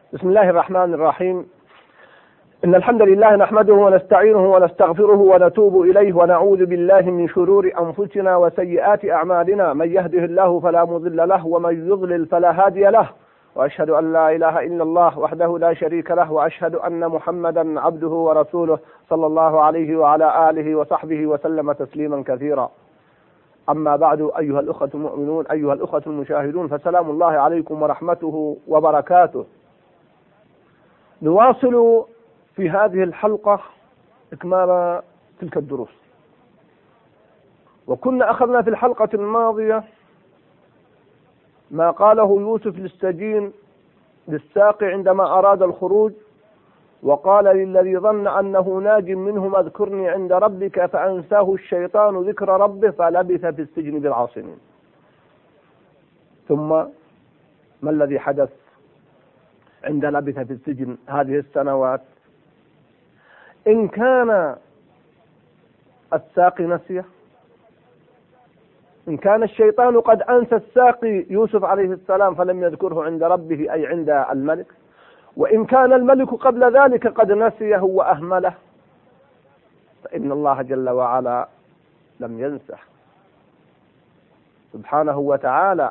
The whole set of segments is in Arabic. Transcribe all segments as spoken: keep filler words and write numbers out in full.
بسم الله الرحمن الرحيم. إن الحمد لله نحمده ونستعينه ونستغفره ونتوب إليه ونعوذ بالله من شرور أنفسنا وسيئات أعمالنا، من يهده الله فلا مضل له ومن يضلل فلا هادي له، وأشهد أن لا إله إلا الله وحده لا شريك له، وأشهد أن محمدا عبده ورسوله صلى الله عليه وعلى آله وصحبه وسلم تسليما كثيرا. أما بعد، أيها الأخوة المؤمنون، أيها الأخوة المشاهدون، فسلام الله عليكم ورحمته وبركاته. نواصل في هذه الحلقة إكمال تلك الدروس، وكنا أخذنا في الحلقة الماضية ما قاله يوسف للسجين للساقي عندما أراد الخروج، وقال للذي ظن أنه ناج منهم اذكرني عند ربك فأنساه الشيطان ذكر ربه فلبث في السجن بضع سنين. ثم ما الذي حدث عند لبث في السجن هذه السنوات؟ إن كان الساقي نسيه، إن كان الشيطان قد أنسى الساقي يوسف عليه السلام فلم يذكره عند ربه أي عند الملك، وإن كان الملك قبل ذلك قد نسيه وأهمله، فإن الله جل وعلا لم ينسه سبحانه وتعالى.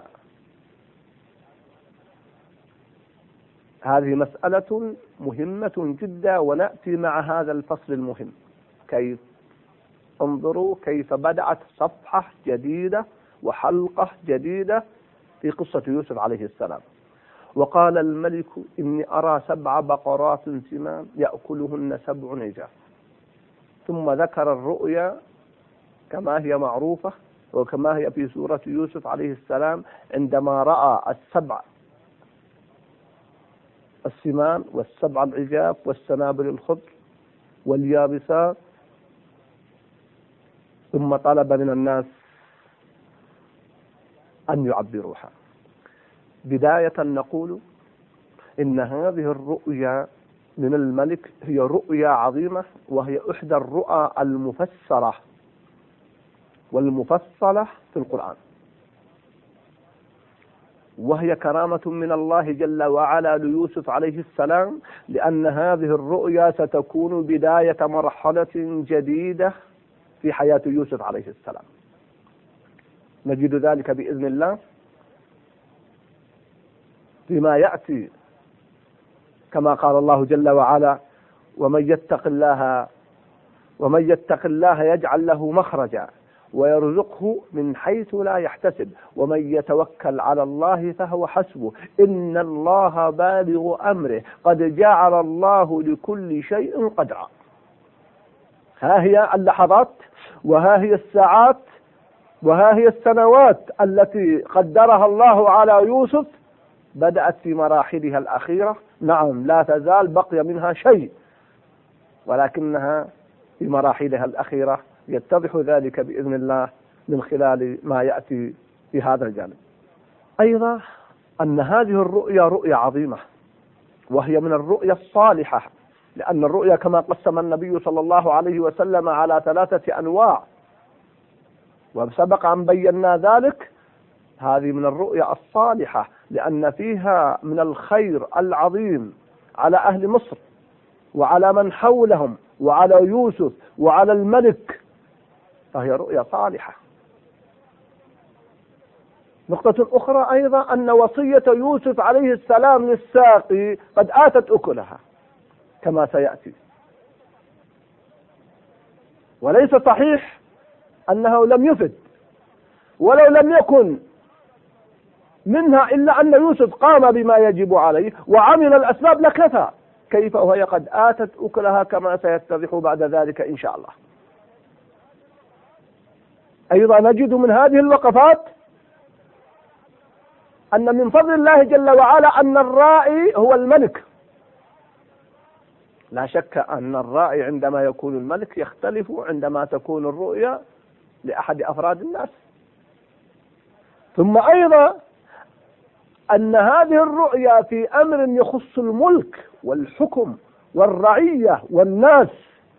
هذه مسألة مهمة جدا، ونأتي مع هذا الفصل المهم. كيف؟ انظروا كيف بدأت صفحة جديدة وحلقة جديدة في قصة يوسف عليه السلام. وقال الملك إني أرى سبع بقرات سمان يأكلهن سبع عجاف، ثم ذكر الرؤيا كما هي معروفة وكما هي في سورة يوسف عليه السلام، عندما رأى السبع السمان والسبع العجاف والسنابل الخضر واليابسات، ثم طلب من الناس أن يعبروها. بداية نقول إن هذه الرؤيا من الملك هي رؤيا عظيمة، وهي إحدى الرؤى المفسرة والمفصلة في القرآن، وهي كرامة من الله جل وعلا ليوسف عليه السلام، لأن هذه الرؤيا ستكون بداية مرحلة جديدة في حياة يوسف عليه السلام. نجد ذلك بإذن الله فيما يأتي، كما قال الله جل وعلا: ومن يتق الله ومن يتق الله يجعل له مخرجا ويرزقه من حيث لا يحتسب ومن يتوكل على الله فهو حسبه إن الله بالغ أمره قد جعل الله لكل شيء قدرا. ها هي اللحظات، وها هي الساعات، وها هي السنوات التي قدرها الله على يوسف، بدأت في مراحلها الأخيرة. نعم، لا تزال بقي منها شيء، ولكنها في مراحلها الأخيرة، يتضح ذلك بإذن الله من خلال ما يأتي في هذا الجانب. أيضا أن هذه الرؤيا رؤيا عظيمة، وهي من الرؤيا الصالحة، لأن الرؤيا كما قسم النبي صلى الله عليه وسلم على ثلاثة أنواع، وسبق أن بينا ذلك. هذه من الرؤيا الصالحة لأن فيها من الخير العظيم على أهل مصر وعلى من حولهم وعلى يوسف وعلى الملك، فهي رؤيا صالحة. نقطة أخرى أيضا أن وصية يوسف عليه السلام للساقي قد آتت أكلها كما سيأتي، وليس صحيح أنه لم يفد، ولو لم يكن منها إلا أن يوسف قام بما يجب عليه وعمل الأسباب لكفى، كيف وهي قد آتت أكلها كما سيتضح بعد ذلك إن شاء الله. أيضا نجد من هذه الوقفات أن من فضل الله جل وعلا أن الراعي هو الملك. لا شك أن الراعي عندما يكون الملك يختلف عندما تكون الرؤيا لأحد أفراد الناس. ثم أيضا أن هذه الرؤيا في أمر يخص الملك والحكم والرعية والناس،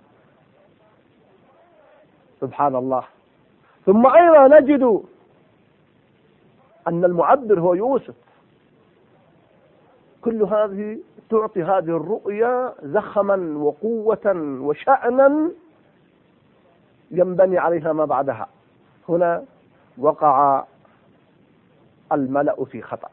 سبحان الله. ثم أيضا نجد أن المعبر هو يوسف. كل هذه تعطي هذه الرؤيا زخما وقوة وشأنا ينبني عليها ما بعدها. هنا وقع الملأ في خطأ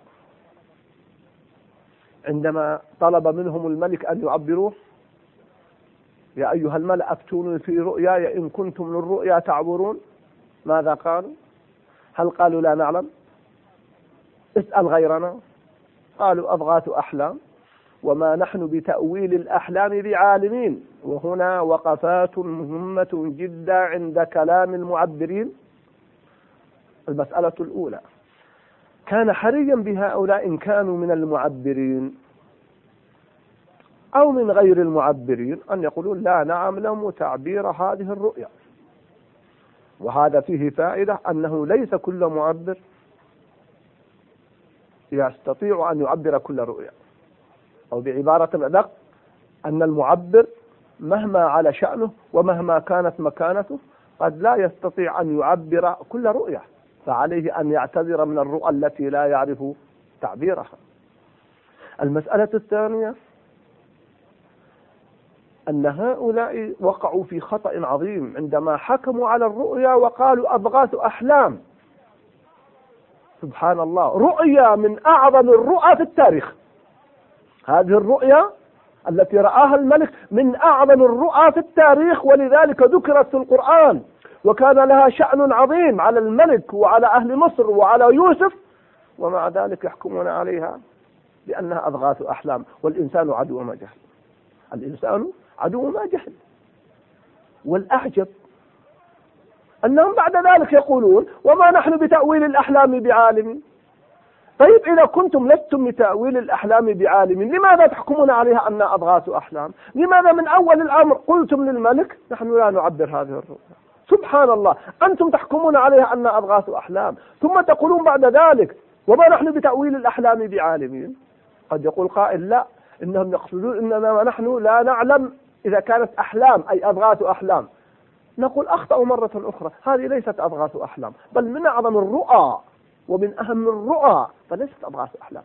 عندما طلب منهم الملك أن يعبروه: يا أيها الملأ أفتوني في رؤياي إن كنتم للرؤيا تعبرون. ماذا قالوا؟ هل قالوا لا نعلم؟ اسأل غيرنا. قالوا أضغاث أحلام وما نحن بتأويل الأحلام بعالمين. وهنا وقفات مهمة جدا عند كلام المعبرين. المسألة الأولى: كان حريا بهؤلاء إن كانوا من المعبرين أو من غير المعبرين أن يقولوا لا نعلم تعبير هذه الرؤيا. وهذا فيه فائدة أنه ليس كل معبر يستطيع أن يعبر كل رؤيا، أو بعبارة أدق أن المعبر مهما على شأنه ومهما كانت مكانته قد لا يستطيع أن يعبر كل رؤيا، فعليه أن يعتذر من الرؤى التي لا يعرف تعبيرها. المسألة الثانية أن هؤلاء وقعوا في خطأ عظيم عندما حكموا على الرؤيا وقالوا أضغاث أحلام. سبحان الله، رؤيا من أعظم الرؤى في التاريخ. هذه الرؤيا التي رآها الملك من أعظم الرؤى في التاريخ، ولذلك ذكرت في القرآن، وكان لها شأن عظيم على الملك وعلى أهل مصر وعلى يوسف، ومع ذلك يحكمون عليها بأنها أضغاث أحلام. والإنسان عدو ما جهل، الإنسان عدو ما جهل. والأعجب أنهم بعد ذلك يقولون وما نحن بتأويل الأحلام بعالمين. طيب إذا كنتم لستم بتأويل الأحلام بعالمين، لماذا تحكمون عليها أنها أضغاث أحلام؟ لماذا من أول الأمر قلتم للملك نحن لا نعبر هذه الرؤيا؟ سبحان الله، أنتم تحكمون عليها أنها أضغاث أحلام ثم تقولون بعد ذلك وما نحن بتأويل الأحلام بعالمين. قد يقول قائل لا، إنهم يقصدون إننا نحن لا نعلم إذا كانت أحلام أي أضغاث أحلام. نقول أخطأوا مرة أخرى، هذه ليست أضغاث أحلام، بل من أعظم الرؤى ومن أهم الرؤى، فليست أضغاث أحلام.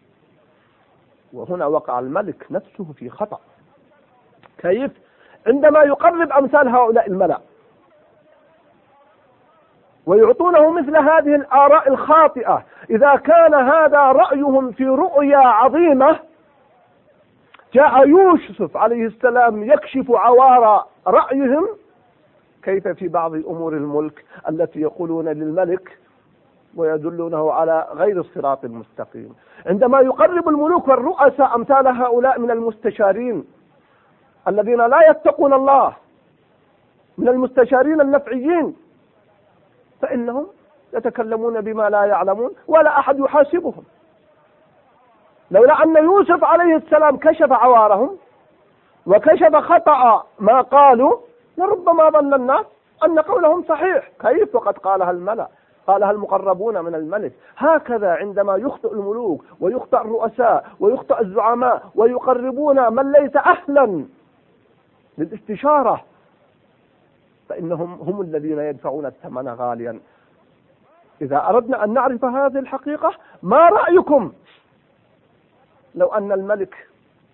وهنا وقع الملك نفسه في خطأ. كيف؟ عندما يقرب أمثال هؤلاء الملأ ويعطونه مثل هذه الآراء الخاطئة، إذا كان هذا رأيهم في رؤيا عظيمة، جاء يوسف عليه السلام يكشف عوار رأيهم، كيف في بعض أمور الملك التي يقولون للملك ويدلونه على غير الصراط المستقيم. عندما يقرب الملوك والرؤساء أمثال هؤلاء من المستشارين الذين لا يتقون الله، من المستشارين النفعيين، فإنهم يتكلمون بما لا يعلمون ولا أحد يحاسبهم. لولا أن يوسف عليه السلام كشف عوارهم وكشف خطأ ما قالوا لربما ظن الناس أن قولهم صحيح. كيف وقد قالها الملأ، قالها المقربون من الملك. هكذا عندما يخطئ الملوك ويخطئ الرؤساء ويخطئ الزعماء ويقربون من ليس أهلا للاستشارة، فإنهم هم الذين يدفعون الثمن غاليا. إذا أردنا أن نعرف هذه الحقيقة، ما رأيكم لو أن الملك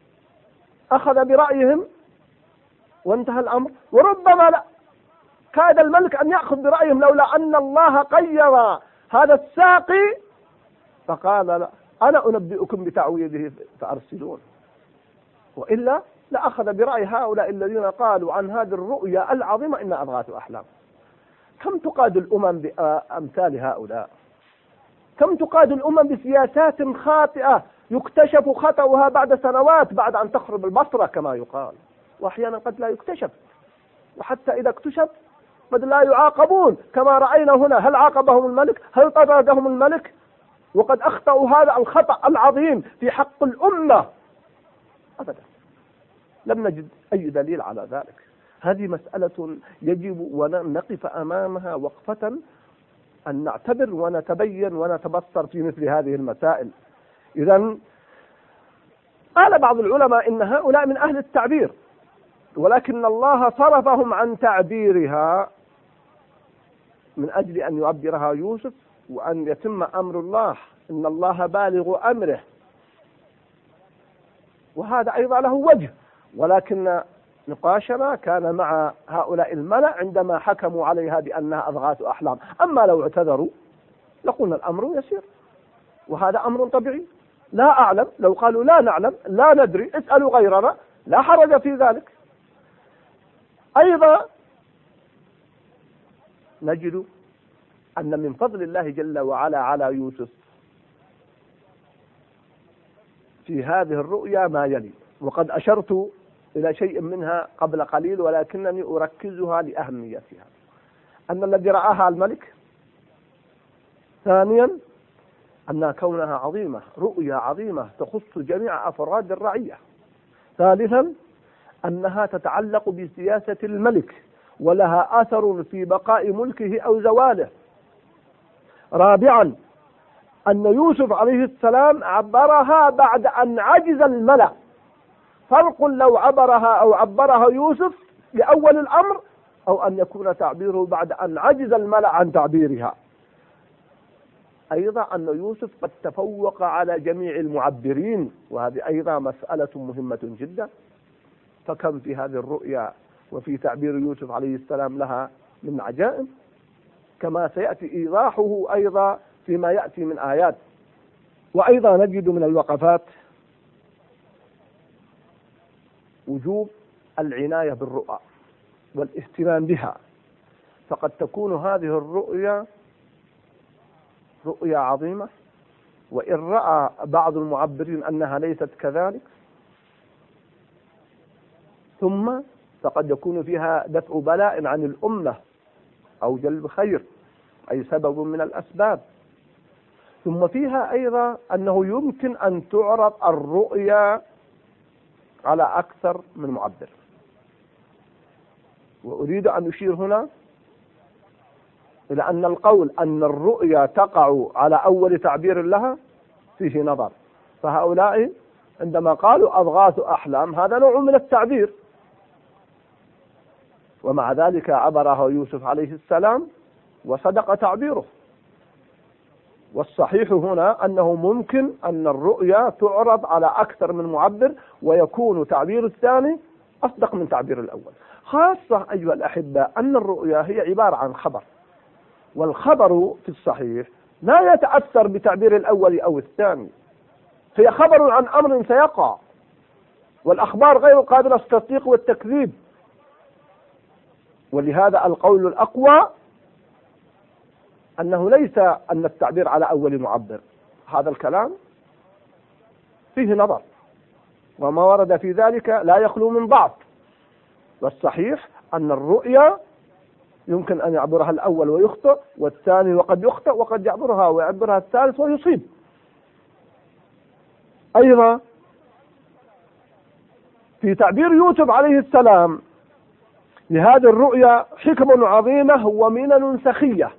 أخذ برأيهم وانتهى الأمر؟ وربما لا، كاد الملك أن يأخذ برأيهم لولا أن الله قير هذا الساقي فقال لا أنا أنبئكم بتعويضه فأرسلون، وإلا لأخذ برأي هؤلاء الذين قالوا عن هذه الرؤيا العظيمة إنها أضغاث أحلام. كم تقاد الأمم بأمثال هؤلاء؟ كم تقاد الأمم بسياسات خاطئة يكتشف خطأها بعد سنوات، بعد أن تخرب البصرة كما يقال، وأحيانا قد لا يكتشف، وحتى إذا اكتشف قد لا يعاقبون كما رأينا هنا. هل عاقبهم الملك؟ هل طردهم الملك؟ وقد أخطأوا هذا الخطأ العظيم في حق الأمة؟ أبدا، لم نجد أي دليل على ذلك. هذه مسألة يجب أن نقف أمامها وقفة، أن نعتبر ونتبين ونتبصر في مثل هذه المسائل. إذن قال بعض العلماء إن هؤلاء من أهل التعبير، ولكن الله صرفهم عن تعبيرها من أجل أن يعبرها يوسف وأن يتم أمر الله، إن الله بالغ أمره. وهذا أيضا له وجه، ولكن نقاشنا كان مع هؤلاء الملأ عندما حكموا عليها بأنها أضغاث أحلام. أما لو اعتذروا لقلنا الأمر يسير، وهذا أمر طبيعي. لا أعلم، لو قالوا لا نعلم لا ندري اسألوا غيرنا، لا حرج في ذلك. أيضا نجد أن من فضل الله جل وعلا على يوسف في هذه الرؤيا ما يلي، وقد أشرت إلى شيء منها قبل قليل ولكنني أركزها لأهميتها. أن الذي رآها الملك، ثانيا أن كونها عظيمة، رؤيا عظيمة تخص جميع أفراد الرعية. ثالثا أنها تتعلق بسياسة الملك ولها أثر في بقاء ملكه أو زواله. رابعا أن يوسف عليه السلام عبرها بعد أن عجز الملأ، فرق لو عبرها أو عبرها يوسف لأول الأمر، أو أن يكون تعبيره بعد أن عجز الملأ عن تعبيرها. أيضا أن يوسف قد تفوق على جميع المعبرين، وهذه أيضا مسألة مهمة جدا. فكم في هذه الرؤيا وفي تعبير يوسف عليه السلام لها من عجائب، كما سيأتي إيضاحه أيضا فيما يأتي من آيات. وأيضا نجد من الوقفات وجوب العناية بالرؤى والاهتمام بها، فقد تكون هذه الرؤيا رؤيا عظيمة، وإن رأى بعض المعبرين أنها ليست كذلك، ثم فقد يكون فيها دفع بلاء عن الأمة أو جلب خير، أي سبب من الأسباب. ثم فيها أيضا أنه يمكن أن تعرض الرؤيا على أكثر من معبر. وأريد أن أشير هنا إلى أن القول أن الرؤيا تقع على أول تعبير لها فيه نظر. فهؤلاء عندما قالوا أضغاث أحلام هذا نوع من التعبير، ومع ذلك عبرها يوسف عليه السلام وصدق تعبيره. والصحيح هنا أنه ممكن أن الرؤيا تعرض على أكثر من معبر، ويكون تعبير الثاني أصدق من تعبير الأول. خاصة أيها الأحبة أن الرؤيا هي عبارة عن خبر، والخبر في الصحيح لا يتأثر بتعبير الأول أو الثاني، هي خبر عن أمر سيقع، والأخبار غير قابلة للتصديق والتكذيب. ولهذا القول الأقوى أنه ليس أن التعبير على أول معبر، هذا الكلام فيه نظر، وما ورد في ذلك لا يخلو من ضعف. والصحيح أن الرؤيا يمكن أن يعبرها الأول ويخطئ، والثاني وقد يخطئ، وقد يعبرها ويعبرها الثالث ويصيب. أيضا في تعبير يوسف عليه السلام لهذه الرؤيا حكم عظيمة ومنن سخية،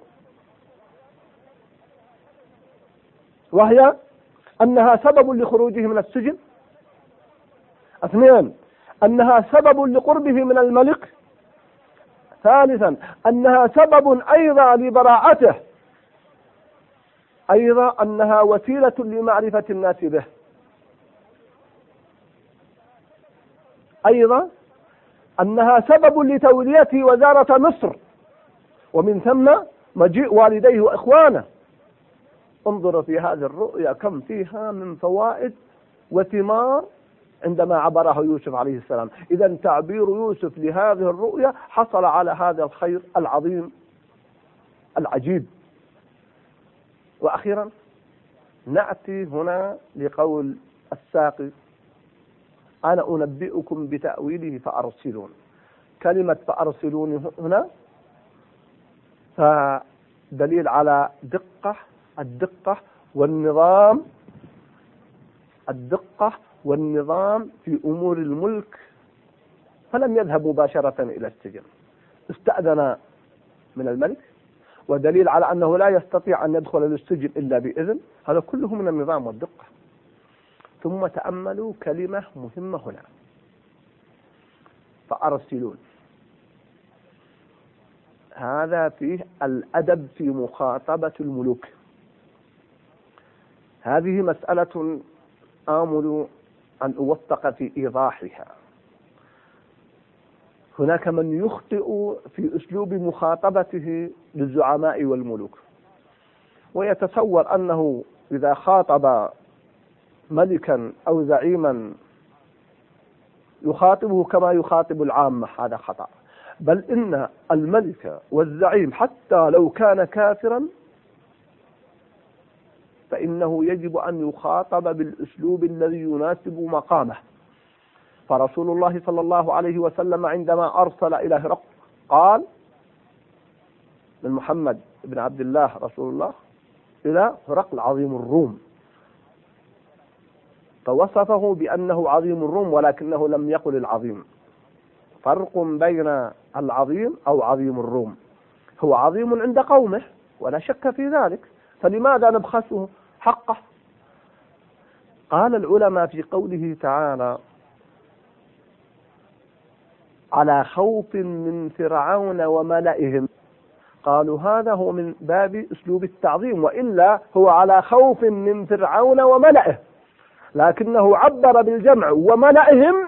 وهي أنها سبب لخروجه من السجن. اثنين أنها سبب لقربه من الملك. ثالثا أنها سبب أيضا لبراءته. أيضا أنها وسيلة لمعرفة الناس به. أيضا أنها سبب لتولية وزارة مصر، ومن ثم مجيء والديه وإخوانه. انظر في هذه الرؤيا كم فيها من فوائد وثمار عندما عبرها يوسف عليه السلام. إذا تعبير يوسف لهذه الرؤيا حصل على هذا الخير العظيم العجيب. وأخيرا نأتي هنا لقول الساقي: أنا أنبئكم بتأويله فأرسلون. كلمة فأرسلون هنا فدليل على دقة الدقة والنظام الدقة والنظام في أمور الملك. فلم يذهب مباشرة إلى السجن، استأذن من الملك، ودليل على أنه لا يستطيع أن يدخل للسجن إلا بإذن. هذا كله من النظام والدقة. ثم تأملوا كلمة مهمة هنا: فأرسلون. هذا فيه الأدب في مخاطبة الملوك. هذه مسألة آمل أن أوفق في إيضاحها. هناك من يخطئ في أسلوب مخاطبته للزعماء والملوك، ويتصور أنه إذا خاطب ملكا أو زعيما يخاطبه كما يخاطب العامة. هذا خطأ، بل إن الملك والزعيم حتى لو كان كافرا فإنه يجب أن يخاطب بالأسلوب الذي يناسب مقامه. فرسول الله صلى الله عليه وسلم عندما أرسل إلى هرقل قال من محمد بن عبد الله رسول الله إلى هرقل عظيم الروم، فوصفه بأنه عظيم الروم ولكنه لم يقل العظيم. فرق بين العظيم أو عظيم الروم، هو عظيم عند قومه ولا شك في ذلك، فلماذا نبخسه حقه؟ قال العلماء في قوله تعالى على خوف من فرعون وملئهم، قالوا هذا هو من باب أسلوب التعظيم، وإلا هو على خوف من فرعون وملئه، لكنه عبر بالجمع وملئهم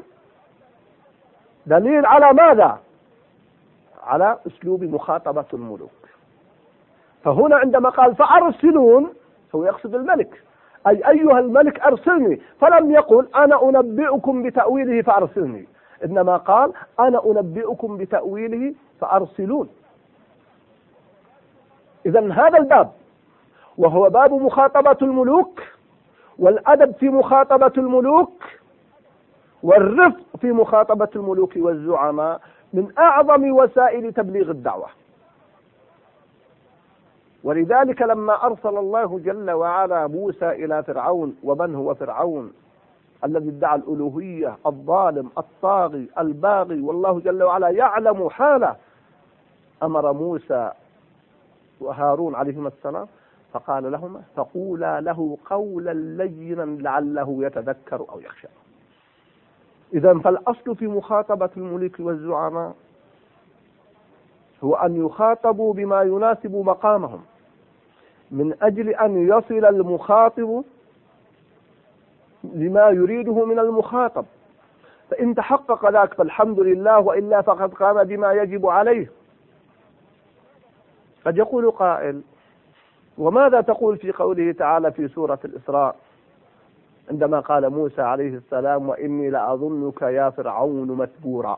دليل على ماذا؟ على أسلوب مخاطبة الملوك. فهنا عندما قال فأرسلون هو يقصد الملك، أي أيها الملك أرسلني، فلم يقل أنا أنبئكم بتأويله فأرسلني، إنما قال أنا أنبئكم بتأويله فأرسلون. إذن هذا الباب وهو باب مخاطبة الملوك والأدب في مخاطبة الملوك والرفق في مخاطبة الملوك والزعماء من أعظم وسائل تبليغ الدعوة. ولذلك لما أرسل الله جل وعلا موسى إلى فرعون، ومن هو فرعون الذي ادعى الألوهية الظالم الطاغي الباغي، والله جل وعلا يعلم حاله، أمر موسى وهارون عليهما السلام فقال لهما فقولا له قولا لينا لعله يتذكر أو يخشى. إذن فالأصل في مخاطبة الملوك والزعماء هو أن يخاطبوا بما يناسب مقامهم، من أجل أن يصل المخاطب لما يريده من المخاطب، فإن تحقق ذلك فالحمد لله، وإلا فقد قام بما يجب عليه. قد يقول قائل وماذا تقول في قوله تعالى في سورة الإسراء عندما قال موسى عليه السلام وإني لأظنك يا فرعون مثبورا؟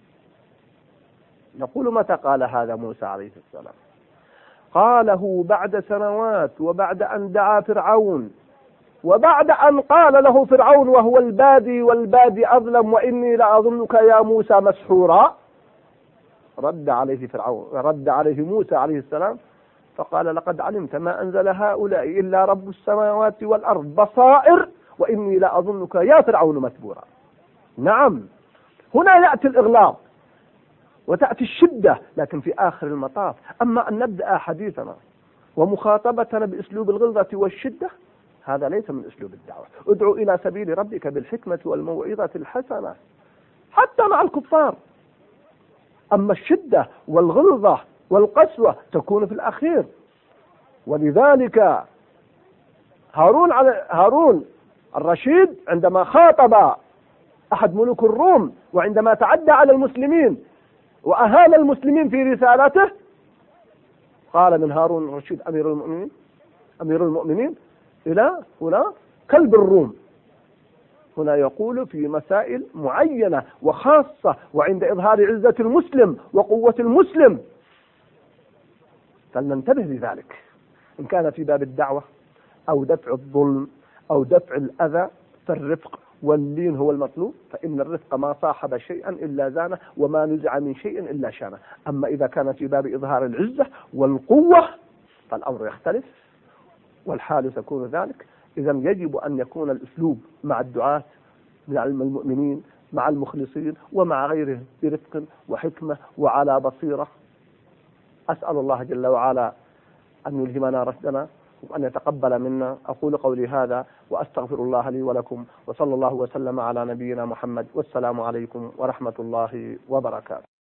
نقول متى قال هذا موسى عليه السلام؟ قاله بعد سنوات، وبعد أن دعا فرعون، وبعد أن قال له فرعون وهو البادي والبادي أظلم وإني لأظنك يا موسى مسحورا، رد عليه فرعون رد عليه موسى عليه السلام فقال لقد علمت ما أنزل هؤلاء إلا رب السماوات والأرض بصائر وإني لأظنك يا فرعون مثبورا. نعم، هنا يأتي الإغلاظ وتأتي الشدة، لكن في آخر المطاف. أما أن نبدأ حديثنا ومخاطبتنا بأسلوب الغلظة والشدة هذا ليس من أسلوب الدعوة. ادعو إلى سبيل ربك بالحكمة والموعظة الحسنة حتى مع الكفار. أما الشدة والغلظة والقسوة تكون في الأخير. ولذلك هارون على هارون الرشيد عندما خاطب أحد ملوك الروم وعندما تعدى على المسلمين وأهان المسلمين في رسالته قال من هارون الرشيد أمير المؤمنين أمير المؤمنين إلى هنا كلب الروم. هنا يقول في مسائل معينة وخاصة وعند إظهار عزة المسلم وقوة المسلم، فلننتبه لذلك. إن كان في باب الدعوة أو دفع الظلم أو دفع الأذى فالرفق واللين هو المطلوب، فإن الرفق ما صاحب شيئا إلا زانه وما نزع من شيء إلا شانه. أما إذا كان في باب إظهار العزة والقوة فالأمر يختلف والحال تكون ذلك. إذن يجب أن يكون الأسلوب مع الدعاة مع المؤمنين مع المخلصين ومع غيرهم برفق وحكمة وعلى بصيرة. أسأل الله جل وعلا أن يلهمنا رشدنا وأن يتقبل منا. أقول قولي هذا وأستغفر الله لي ولكم، وصلى الله وسلم على نبينا محمد، والسلام عليكم ورحمة الله وبركاته.